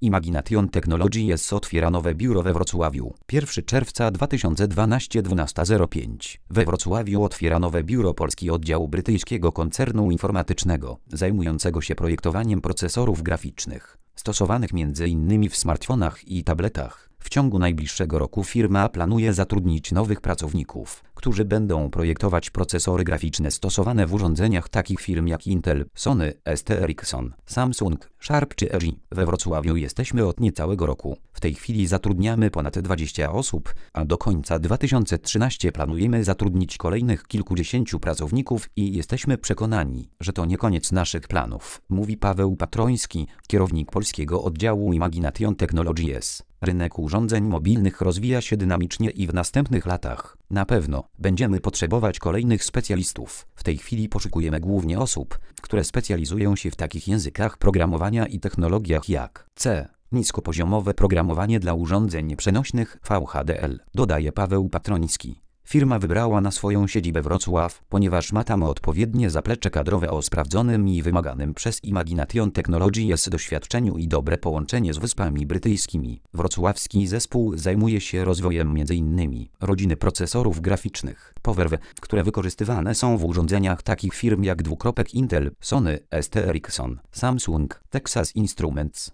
Imagination Technologies otwiera nowe biuro we Wrocławiu. 1 czerwca 2012 12:05. We Wrocławiu otwiera nowe biuro polski oddział brytyjskiego koncernu informatycznego, zajmującego się projektowaniem procesorów graficznych, stosowanych m.in. w smartfonach i tabletach. W ciągu najbliższego roku firma planuje zatrudnić nowych pracowników, którzy będą projektować procesory graficzne stosowane w urządzeniach takich firm jak Intel, Sony, ST Ericsson, Samsung, Sharp czy LG. We Wrocławiu jesteśmy od niecałego roku. W tej chwili zatrudniamy ponad 20 osób, a do końca 2013 planujemy zatrudnić kolejnych kilkudziesięciu pracowników i jesteśmy przekonani, że to nie koniec naszych planów, mówi Paweł Patroński, kierownik polskiego oddziału Imagination Technologies. Rynek urządzeń mobilnych rozwija się dynamicznie i w następnych latach na pewno będziemy potrzebować kolejnych specjalistów. W tej chwili poszukujemy głównie osób, które specjalizują się w takich językach programowania i technologiach jak C, niskopoziomowe programowanie dla urządzeń przenośnych VHDL, dodaje Paweł Patroński. Firma wybrała na swoją siedzibę Wrocław, ponieważ ma tam odpowiednie zaplecze kadrowe o sprawdzonym i wymaganym przez Imagination Technologies doświadczeniu i dobre połączenie z Wyspami Brytyjskimi. Wrocławski zespół zajmuje się rozwojem m.in. rodziny procesorów graficznych PowerV, które wykorzystywane są w urządzeniach takich firm jak Intel, Sony, ST Ericsson, Samsung, Texas Instruments.